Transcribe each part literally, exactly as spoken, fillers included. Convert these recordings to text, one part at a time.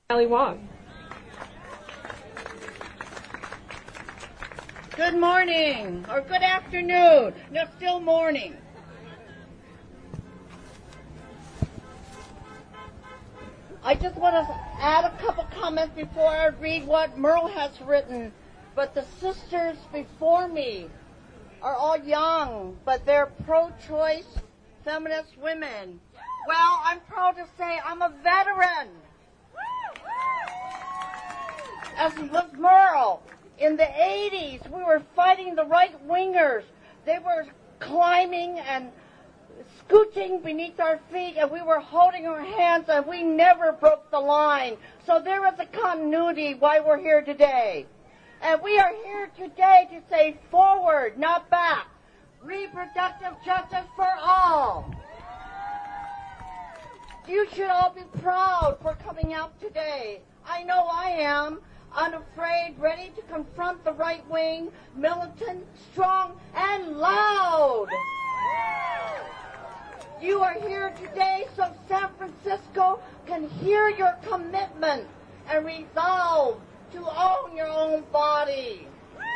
Valley Wong. Good morning, or good afternoon. No, still morning. I just want to add a couple comments before I read what Merle has written. But the sisters before me are all young, but they're pro-choice feminist women. Well, I'm proud to say I'm a veteran. As was Merle. In the eighties, we were fighting the right-wingers. They were climbing and scooching beneath our feet, and we were holding our hands, and we never broke the line. So there is a continuity why we're here today. And we are here today to say forward, not back. Reproductive justice for all. You should all be proud for coming out today. I know I am. Unafraid, ready to confront the right wing, militant, strong, and loud. You are here today so San Francisco can hear your commitment and resolve to own your own body.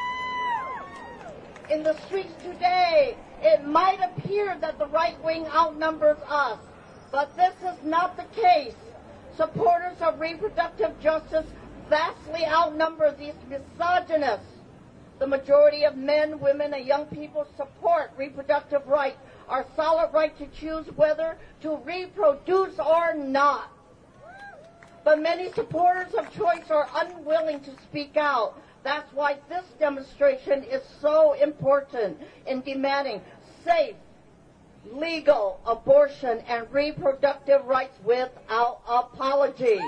In the streets today, it might appear that the right wing outnumbers us, but this is not the case. Supporters of reproductive justice vastly outnumber these misogynists. The majority of men, women, and young people support reproductive rights, our solid right to choose whether to reproduce or not. But many supporters of choice are unwilling to speak out. That's why this demonstration is so important in demanding safe, legal abortion and reproductive rights without apology.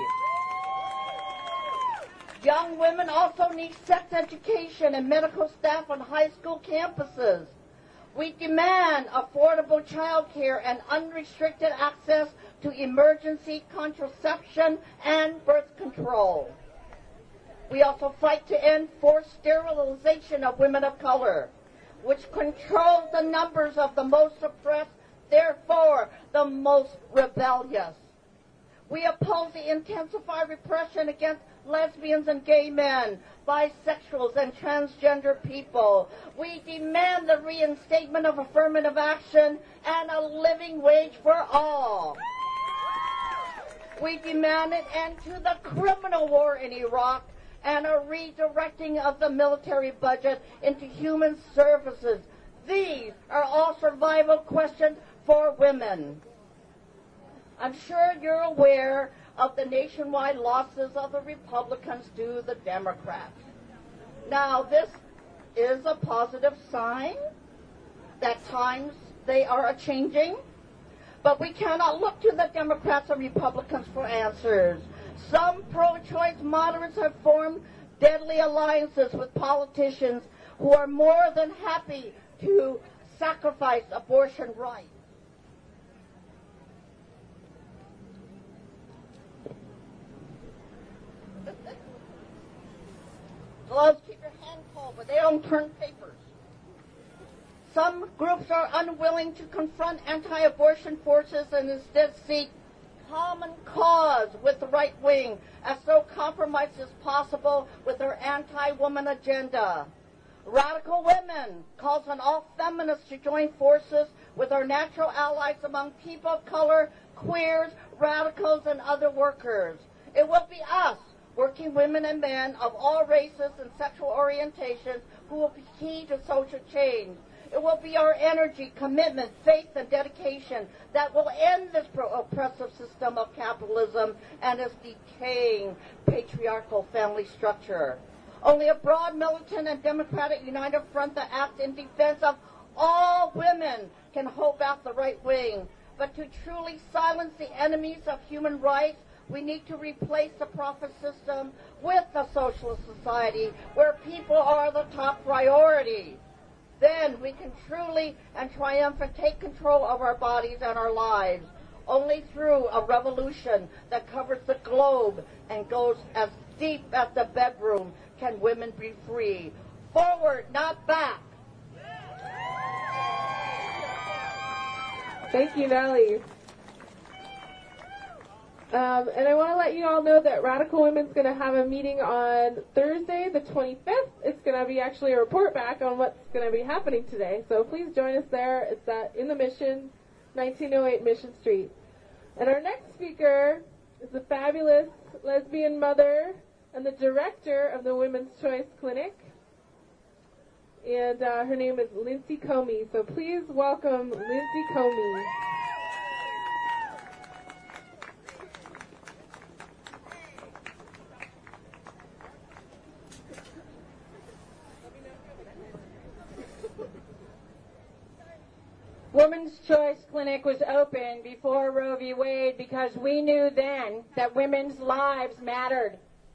Young women also need sex education and medical staff on high school campuses. We demand affordable child care and unrestricted access to emergency contraception and birth control. We also fight to end forced sterilization of women of color, which controls the numbers of the most oppressed, therefore the most rebellious. We oppose the intensified repression against lesbians and gay men, bisexuals and transgender people. We demand the reinstatement of affirmative action and a living wage for all. We demand an end to the criminal war in Iraq and a redirecting of the military budget into human services. These are all survival questions for women. I'm sure you're aware of the nationwide losses of the Republicans to the Democrats. Now, this is a positive sign that times they are a-changing, but we cannot look to the Democrats and Republicans for answers. Some pro-choice moderates have formed deadly alliances with politicians who are more than happy to sacrifice abortion rights. Gloves keep your hand cold, but they don't turn papers. Some groups are unwilling to confront anti-abortion forces and instead seek common cause with the right wing, as so compromise is possible with their anti-woman agenda. Radical Women calls on all feminists to join forces with our natural allies among people of color, queers, radicals, and other workers. It will be us, working women and men of all races and sexual orientations, who will be key to social change. It will be our energy, commitment, faith, and dedication that will end this oppressive system of capitalism and its decaying patriarchal family structure. Only a broad, militant, and democratic united front that acts in defense of all women can hold back the right wing. But to truly silence the enemies of human rights, we need to replace the profit system with a socialist society where people are the top priority. Then we can truly and triumphant take control of our bodies and our lives. Only through a revolution that covers the globe and goes as deep as the bedroom can women be free. Forward, not back. Thank you, Valley. Um, and I want to let you all know that Radical Women's going to have a meeting on Thursday, the twenty-fifth. It's going to be actually a report back on what's going to be happening today. So please join us there. It's at, in the Mission, nineteen oh eight Mission Street. And our next speaker is the fabulous lesbian mother and the director of the Women's Choice Clinic. And uh, her name is Lindsay Comey. So please welcome Lindsay Comey. Women's Choice Clinic was open before Roe v. Wade because we knew then that women's lives mattered.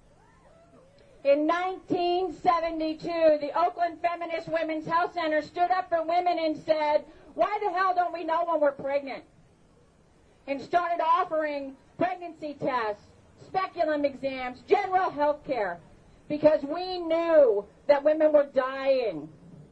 In nineteen seventy-two, the Oakland Feminist Women's Health Center stood up for women and said, why the hell don't we know when we're pregnant? And started offering pregnancy tests, speculum exams, general health care, because we knew that women were dying.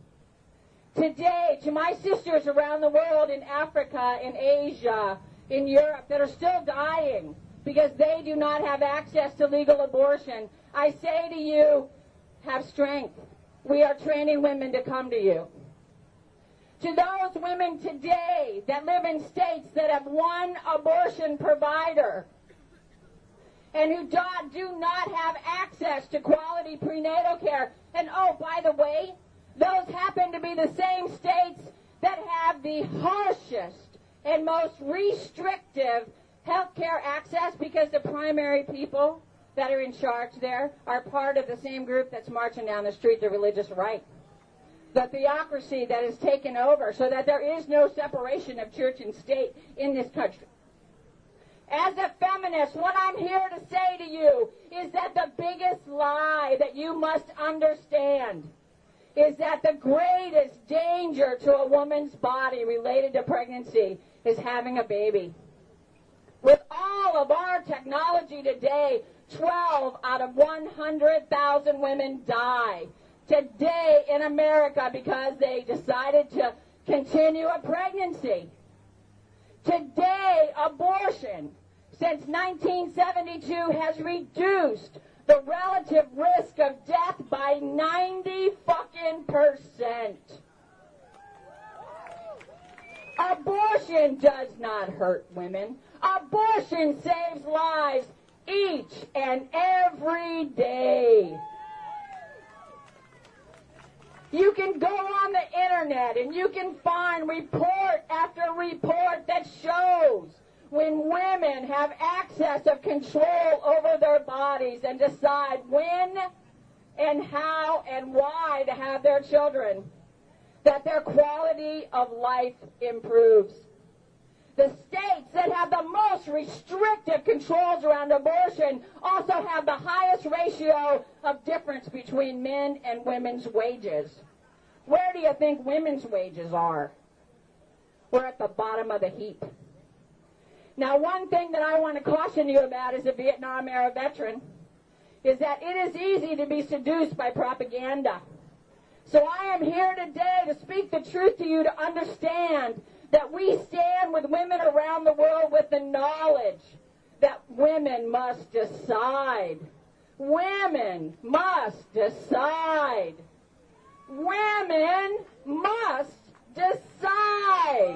Today, to my sisters around the world, in Africa, in Asia, in Europe, that are still dying because they do not have access to legal abortion, I say to you, have strength. We are training women to come to you. To those women today that live in states that have one abortion provider and who do, do not have access to quality prenatal care, and oh, by the way, those happen to be the same states that have the harshest and most restrictive health care access because the primary people that are in charge there are part of the same group that's marching down the street, the religious right. The theocracy that is taken over so that there is no separation of church and state in this country. As a feminist, what I'm here to say to you is that the biggest lie that you must understand is that the greatest danger to a woman's body related to pregnancy is having a baby. With all of our technology today, twelve out of one hundred thousand women die today in America because they decided to continue a pregnancy. Today, abortion, since nineteen seventy-two, has reduced the relative risk of death by ninety fucking percent. Abortion does not hurt women. Abortion saves lives each and every day. You can go on the internet and you can find report after report that shows when women have access of control over their bodies and decide when and how and why to have their children, that their quality of life improves. The states that have the most restrictive controls around abortion also have the highest ratio of difference between men and women's wages. Where do you think women's wages are? We're at the bottom of the heap. Now, one thing that I want to caution you about as a Vietnam-era veteran is that it is easy to be seduced by propaganda. So I am here today to speak the truth to you, to understand that we stand with women around the world with the knowledge that women must decide. Women must decide. Women must decide.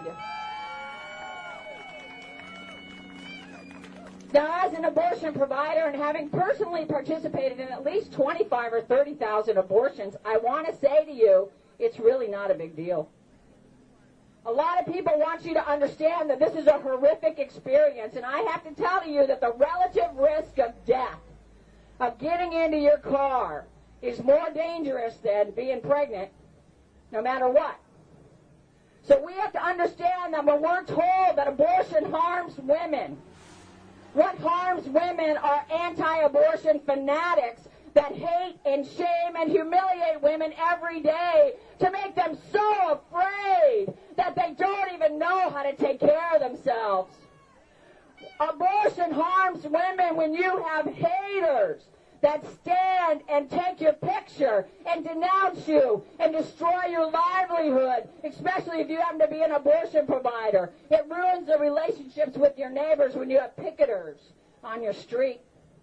Now, as an abortion provider and having personally participated in at least twenty-five or thirty thousand abortions, I want to say to you, it's really not a big deal. A lot of people want you to understand that this is a horrific experience, and I have to tell you that the relative risk of death, of getting into your car, is more dangerous than being pregnant, no matter what. So we have to understand that when we're told that abortion harms women, what harms women are anti-abortion fanatics that hate and shame and humiliate women every day to make them so afraid that they don't even know how to take care of themselves. Abortion harms women when you have haters that stand and take your picture and denounce you and destroy your livelihood, especially if you happen to be an abortion provider. It ruins the relationships with your neighbors when you have picketers on your street.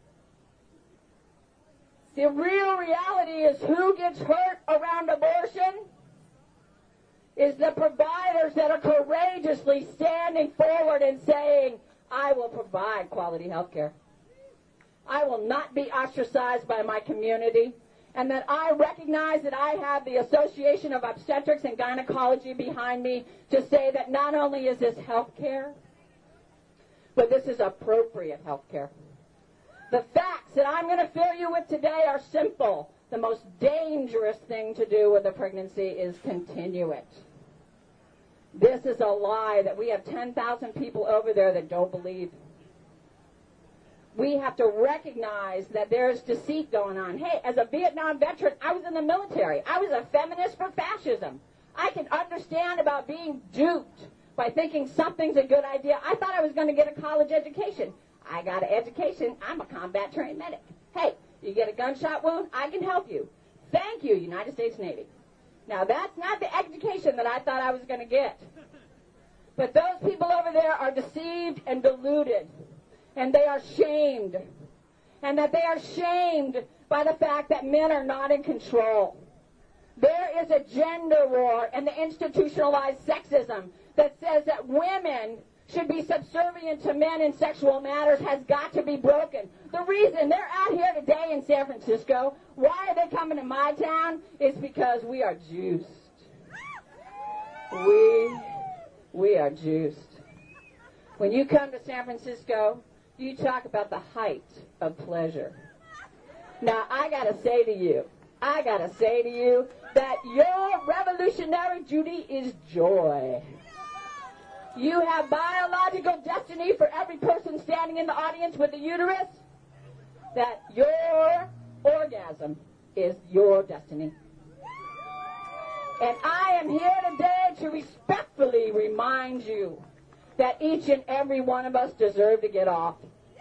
The real reality is who gets hurt around abortion is the providers that are courageously standing forward and saying, I will provide quality health care. I will not be ostracized by my community, and that I recognize that I have the Association of Obstetrics and Gynecology behind me to say that not only is this health care, but this is appropriate health care. The facts that I'm going to fill you with today are simple. The most dangerous thing to do with a pregnancy is continue it. This is a lie that we have ten thousand people over there that don't believe. We have to recognize that there's deceit going on. Hey, as a Vietnam veteran, I was in the military. I was a feminist for fascism. I can understand about being duped by thinking something's a good idea. I thought I was going to get a college education. I got an education. I'm a combat trained medic. Hey, you get a gunshot wound, I can help you. Thank you, United States Navy. Now, that's not the education that I thought I was going to get. But those people over there are deceived and deluded. And they are shamed. And that they are shamed by the fact that men are not in control. There is a gender war and the institutionalized sexism that says that women should be subservient to men in sexual matters has got to be broken. The reason they're out here today in San Francisco, why are they coming to my town, is because we are juiced. We, we are juiced. When you come to San Francisco, you talk about the height of pleasure. Now, I got to say to you, I got to say to you that your revolutionary duty is joy. You have biological destiny for every person standing in the audience with a uterus, that your orgasm is your destiny. And I am here today to respectfully remind you that each and every one of us deserve to get off.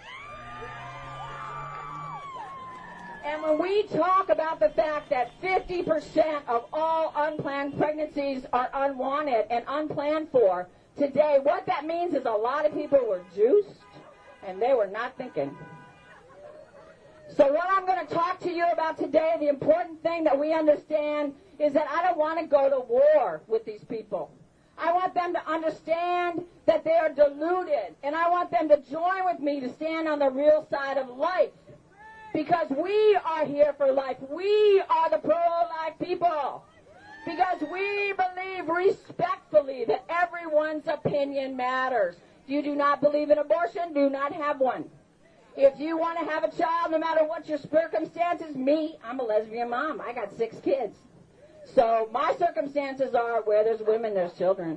And when we talk about the fact that fifty percent of all unplanned pregnancies are unwanted and unplanned for, today, what that means is a lot of people were juiced and they were not thinking. So what I'm going to talk to you about today, the important thing that we understand is that I don't want to go to war with these people. I want them to understand that they are deluded, and I want them to join with me to stand on the real side of life. Because we are here for life. We are the pro-life people. Because we believe respectfully that everyone's opinion matters. You do not believe in abortion, do not have one. If you want to have a child, no matter what your circumstances, me, I'm a lesbian mom. I got six kids. So my circumstances are where there's women, there's children.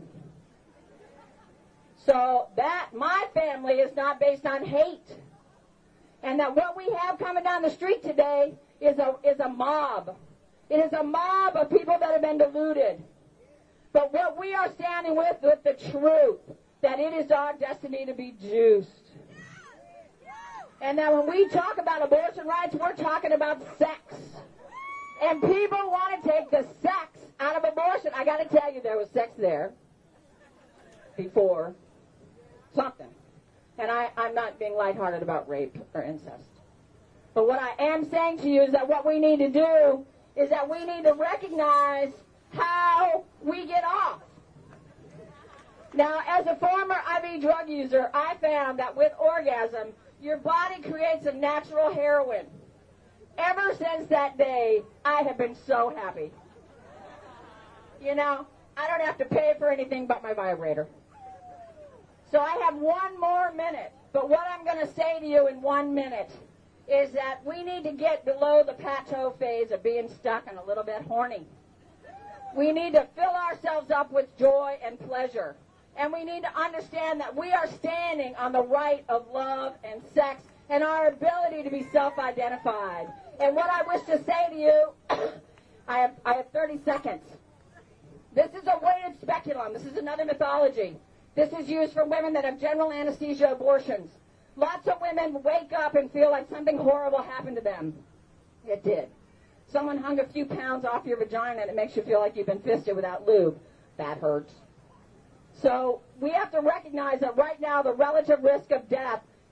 So that, my family is not based on hate. And that what we have coming down the street today is a, is a mob. It is a mob of people that have been deluded. But what we are standing with, with the truth, that it is our destiny to be juiced. And that when we talk about abortion rights, we're talking about sex. And people want to take the sex out of abortion. I got to tell you, there was sex there before something. And I, I'm not being lighthearted about rape or incest. But what I am saying to you is that what we need to do is that we need to recognize how we get off. Now, as a former I V drug user, I found that with orgasm, your body creates a natural heroin. Ever since that day, I have been so happy. You know, I don't have to pay for anything but my vibrator. So I have one more minute. But what I'm going to say to you in one minute is that we need to get below the plateau phase of being stuck and a little bit horny. We need to fill ourselves up with joy and pleasure. And we need to understand that we are standing on the right of love and sex and our ability to be self-identified. And what I wish to say to you, I have, I have thirty seconds. This is a weighted speculum. This is another mythology. This is used for women that have general anesthesia abortions. Lots of women wake up and feel like something horrible happened to them. It did. Someone hung a few pounds off your vagina and it makes you feel like you've been fisted without lube. That hurts. So we have to recognize that right now the relative risk of death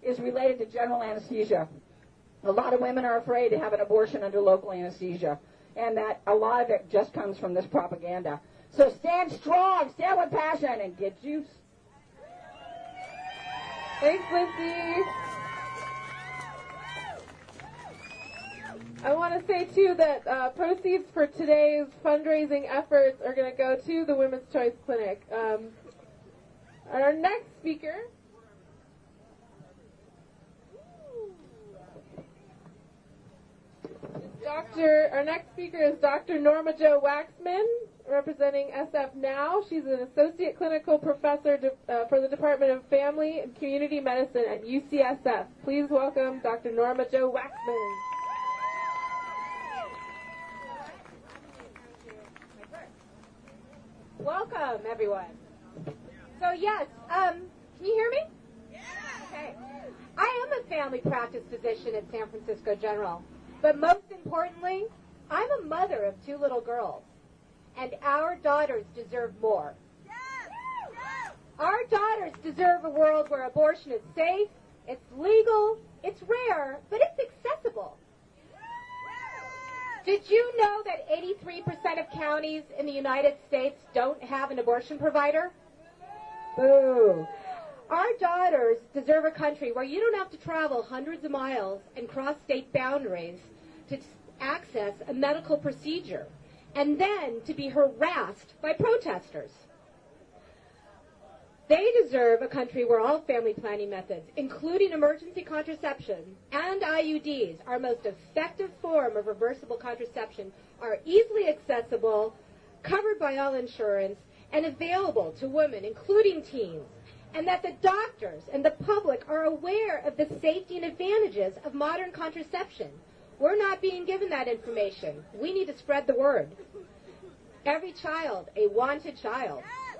is related to general anesthesia. A lot of women are afraid to have an abortion under local anesthesia, and that a lot of it just comes from this propaganda. So stand strong, stand with passion, and get juice. Thanks, Lindsay. I want to say, too, that uh, proceeds for today's fundraising efforts are going to go to the Women's Choice Clinic. Um, our next speaker is Doctor Our next speaker is Doctor Norma Jo Waxman, representing S F Now. She's an associate clinical professor de, uh, for the Department of Family and Community Medicine at U C S F. Please welcome Doctor Norma Jo Waxman. Welcome, everyone. So, yes, um, can you hear me? Yeah. Okay. I am a family practice physician at San Francisco General, but most importantly, I'm a mother of two little girls, and our daughters deserve more. Our daughters deserve a world where abortion is safe, it's legal, it's rare, but it's accessible. Did you know that eighty-three percent of counties in the United States don't have an abortion provider? Boo. Our daughters deserve a country where you don't have to travel hundreds of miles and cross state boundaries to access a medical procedure, and then to be harassed by protesters. They deserve a country where all family planning methods, including emergency contraception and I U Ds, our most effective form of reversible contraception, are easily accessible, covered by all insurance, and available to women, including teens, and that the doctors and the public are aware of the safety and advantages of modern contraception. We're not being given that information. We need to spread the word. Every child, a wanted child.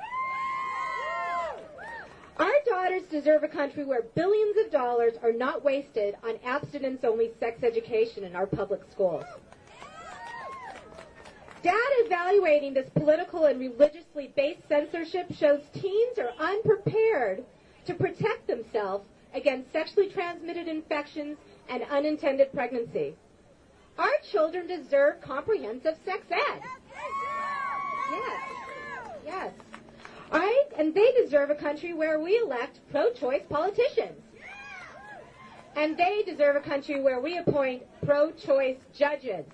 Our daughters deserve a country where billions of dollars are not wasted on abstinence-only sex education in our public schools. Data evaluating this political and religiously based censorship shows teens are unprepared to protect themselves against sexually transmitted infections and unintended pregnancy. Our children deserve comprehensive sex ed. Yes. Yes. All right? And they deserve a country where we elect pro-choice politicians. And they deserve a country where we appoint pro-choice judges.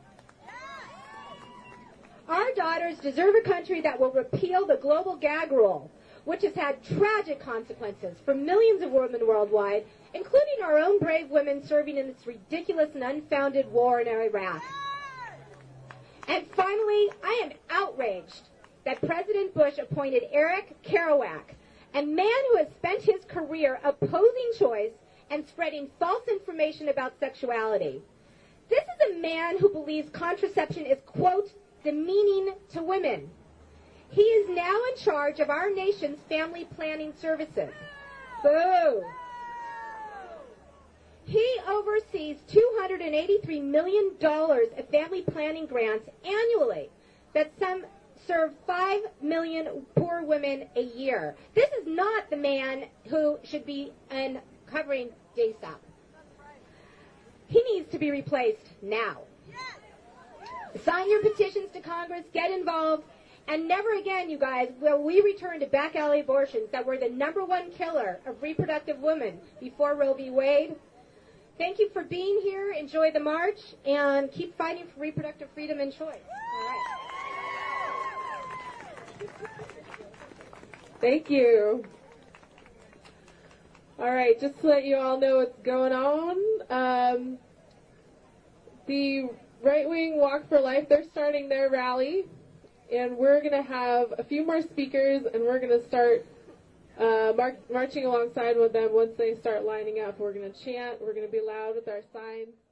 Our daughters deserve a country that will repeal the global gag rule, which has had tragic consequences for millions of women worldwide, including our own brave women serving in this ridiculous and unfounded war in Iraq. And finally, I am outraged that President Bush appointed Eric Kerouac, a man who has spent his career opposing choice and spreading false information about sexuality. This is a man who believes contraception is, quote, demeaning to women. He is now in charge of our nation's family planning services. Boo! He oversees two hundred eighty-three million dollars of family planning grants annually that some serve five million poor women a year. This is not the man who should be uncovering D S A P. He needs to be replaced now. Sign your petitions to Congress, get involved, and never again, you guys, will we return to back alley abortions that were the number one killer of reproductive women before Roe v. Wade. Thank you for being here. Enjoy the march, and keep fighting for reproductive freedom and choice. All right. Thank you. All right, just to let you all know what's going on, um, the Right Wing Walk for Life, they're starting their rally, and we're going to have a few more speakers, and we're going to start uh, mar- marching alongside with them once they start lining up. We're going to chant, we're going to be loud with our signs.